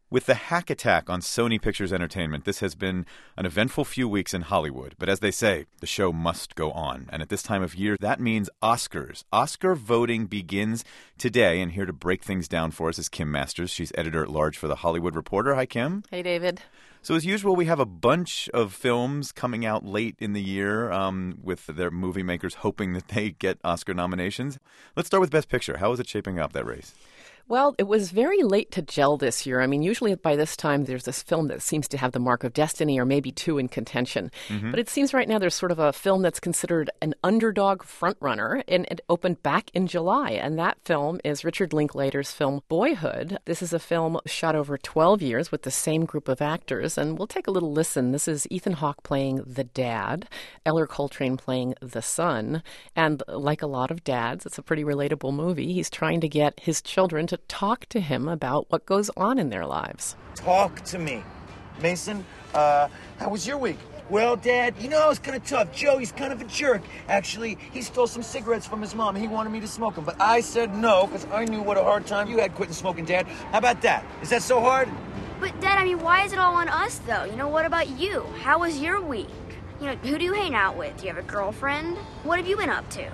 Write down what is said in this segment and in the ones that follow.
With the hack attack on Sony Pictures Entertainment, this has been an eventful few weeks in Hollywood. But as they say, the show must go on. And at this time of year, that means Oscars. Oscar voting begins today. And here to break things down for us is Kim Masters. She's editor-at-large for The Hollywood Reporter. Hi, Kim. Hey, David. So as usual, we have a bunch of films coming out late in the year with their movie makers hoping that they get Oscar nominations. Let's start with Best Picture. How is it shaping up, that race? Well, it was very late to gel this year. I mean, usually by this time there's this film that seems to have the mark of destiny or maybe two in contention. Mm-hmm. But it seems right now there's sort of a film that's considered an underdog frontrunner, and it opened back in July. And that film is Richard Linklater's film Boyhood. This is a film shot over 12 years with the same group of actors. And we'll take a little listen. This is Ethan Hawke playing the dad, Eller Coltrane playing the son. And like a lot of dads, it's a pretty relatable movie. He's trying to get his children to talk to him about what goes on in their lives. Talk to me. Mason, how was your week? Well, Dad, you know, it's kind of tough. Joe, he's kind of a jerk. Actually, he stole some cigarettes from his mom. He wanted me to smoke them, but I said no because I knew what a hard time you had quitting smoking, Dad. How about that? Is that so hard? But, Dad, I mean, why is it all on us, though? You know, what about you? How was your week? You know, who do you hang out with? Do you have a girlfriend? What have you been up to?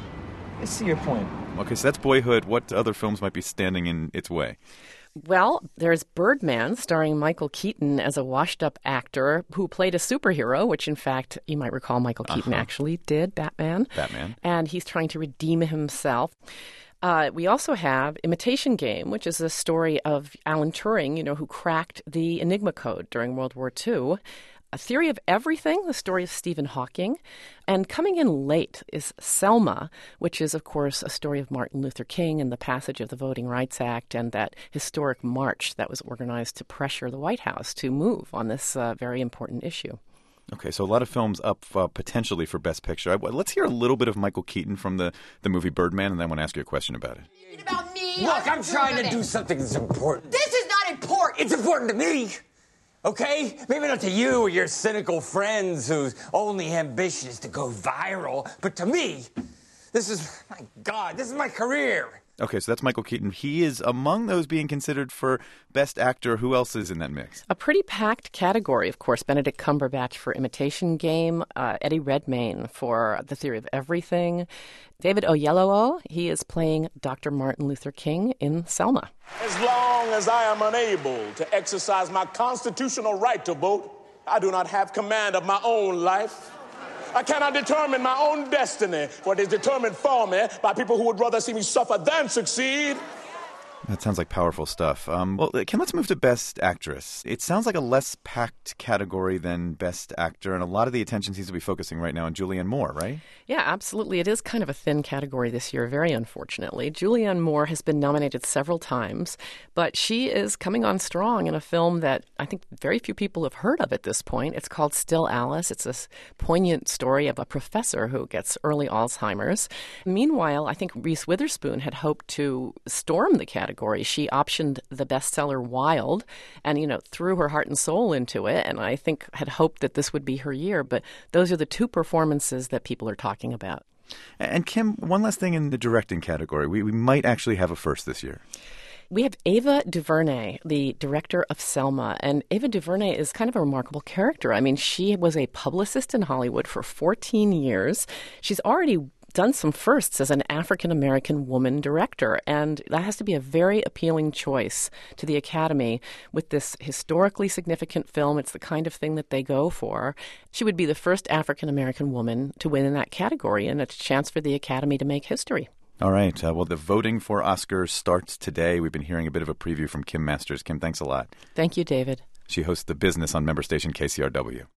I see your point. Okay, so that's Boyhood. What other films might be standing in its way? Well, there's Birdman, starring Michael Keaton as a washed-up actor who played a superhero, which, in fact, you might recall Michael Keaton actually did, Batman. And he's trying to redeem himself. We also have Imitation Game, which is a story of Alan Turing, you know, who cracked the Enigma code during World War II. A Theory of Everything, the story of Stephen Hawking. And coming in late is Selma, which is, of course, a story of Martin Luther King and the passage of the Voting Rights Act and that historic march that was organized to pressure the White House to move on this very important issue. Okay, so a lot of films up potentially for Best Picture. Let's hear a little bit of Michael Keaton from the movie Birdman, and then I want to ask you a question about it. About me? Look, I'm trying to do something that's important. This is not important. It's important to me. Okay? Maybe not to you or your cynical friends whose only ambition is to go viral, but to me, this is my career. Okay, so that's Michael Keaton. He is among those being considered for Best Actor. Who else is in that mix? A pretty packed category, of course. Benedict Cumberbatch for Imitation Game, Eddie Redmayne for The Theory of Everything, David Oyelowo, he is playing Dr. Martin Luther King in Selma. As long as I am unable to exercise my constitutional right to vote, I do not have command of my own life. I cannot determine my own destiny, for it is determined for me by people who would rather see me suffer than succeed. That sounds like powerful stuff. Well, Kim, let's move to Best Actress. It sounds like a less packed category than Best Actor, and a lot of the attention seems to be focusing right now on Julianne Moore, right? Yeah, absolutely. It is kind of a thin category this year, very unfortunately. Julianne Moore has been nominated several times, but she is coming on strong in a film that I think very few people have heard of at this point. It's called Still Alice. It's a poignant story of a professor who gets early Alzheimer's. Meanwhile, I think Reese Witherspoon had hoped to storm the category. She optioned the bestseller Wild and, you know, threw her heart and soul into it, and I think had hoped that this would be her year. But those are the two performances that people are talking about. And Kim, one last thing in the directing category. We might actually have a first this year. We have Ava DuVernay, the director of Selma. And Ava DuVernay is kind of a remarkable character. I mean, she was a publicist in Hollywood for 14 years. She's already done some firsts as an African-American woman director, and that has to be a very appealing choice to the Academy with this historically significant film. It's the kind of thing that they go for. She would be the first African-American woman to win in that category, and it's a chance for the Academy to make history. All right. Well, the voting for Oscars starts today. We've been hearing a bit of a preview from Kim Masters. Kim, thanks a lot. Thank you, David. She hosts The Business on member station KCRW.